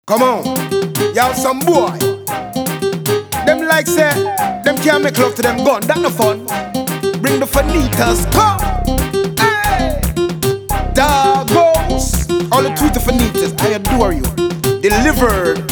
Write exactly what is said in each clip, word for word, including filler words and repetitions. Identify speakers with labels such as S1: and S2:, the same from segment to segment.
S1: Come on, y'all some boy. Them like say, them can't make love to them gun, that no fun. Bring the fanitas, come. Hey, Dagos, all the Twitter fanitas, I adore you. Delivered.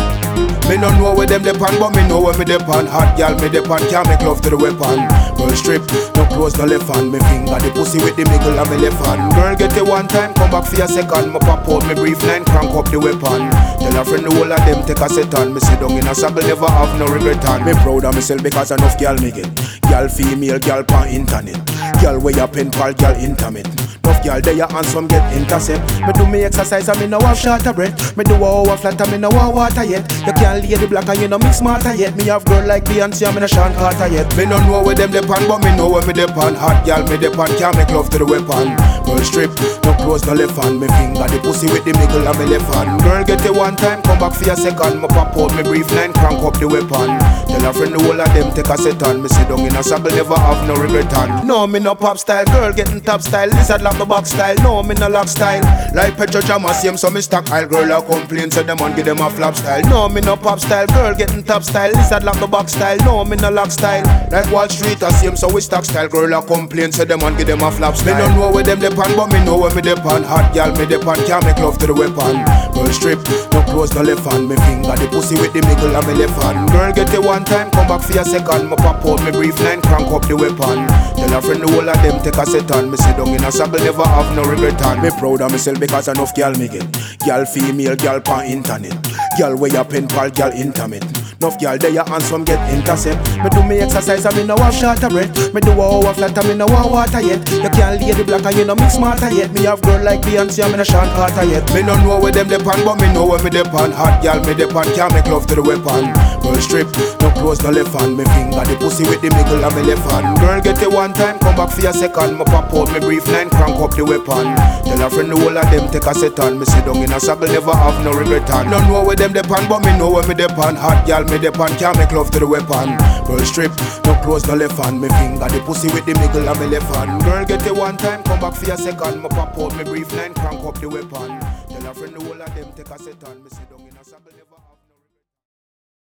S1: Me no know where them depend, but me know where me depend. Hot gal me depend, can't make love to the weapon. Girl strip, no close no left hand. Me finger the pussy with the middle of me left hand. Girl get it one time, come back for a second. Me pop out, me brief nine, crank up the weapon. Tell a friend the whole of them take a set on. Me sit down in a saddle, never have no regret on. Me proud of myself because enough gal me get. Gal female, gal pan internet. Gal way up pen pal, gal intimate. Enough gal there and some get intercept. Me do me exercise and me no have shorter breath. Me do a hour flat and me no have water yet. You can't lay the black and you no mix smarter yet. Me have girl like Beyonce and me no Sean Carter yet. Me no know where them depend, but me know where me depend. Hot gal me depend, can't make love to the weapon. Girl strip, no close no left hand. Me finger the pussy with the middle of me left hand. Girl get it one time, come back for a second. Me pop out, me brief nine, crank up the weapon. Tell a friend the whole of them take a set on. Me sit down in a saddle, never have no regret on. No, me no pop style, girl getting top style. Lizard like the box style, no, me no lock style. Like Petro Jama, same so me stock aisle. Girl a complain, so them on give them a flop style. No, me no pop style, girl getting top style. Lizard like the box style, no, me no lock style. Like Wall Street, a same so we stock style. Girl a complain, so them on give them a flop style. Me no know where them depend, but me know where me depend. Hot gal me depend, can't make love to the weapon. Girl strip, no close no left hand. Me finger the pussy with the middle of me left hand. Girl get it one time, come back for a second. Me pop out, me brief nine, crank up the weapon. Tell a friend the whole of them take a set on. Me sit down in a saddle, never have no regret on. Me proud of myself because enough gal me get. Gal female, gal pan internet. Gal way up pen pal, gal intimate. Enough gal there and some get intercept. Me do me exercise and me no have shorter breath. Me do a hour flat and me no have water yet. You can't lay the black and you no mix smarter yet. Me have girl like Beyonce and me no Sean Carter yet. Me no know where them depend, but me know where me depend. Hot gal me depend, can't make love to the weapon. Girl strip, no close no left hand. Me finger the pussy with the middle of me left hand. Girl get it one time, come back for a second. Me pop out, me brief nine, crank up the weapon. Tell a friend the whole of them take a set on. Me sit down in a saddle, never have no regret on. No know where them depend, but me know where me depend. Hot gal me depend, can't make love to the weapon. Girl strip, no close no left hand. Me finger the pussy with the middle of me left hand. Girl get it one time, come back for a second. Me pop out, me brief nine, crank up the weapon. Tell a friend the whole of them take a set on. Me sit down in a saddle, never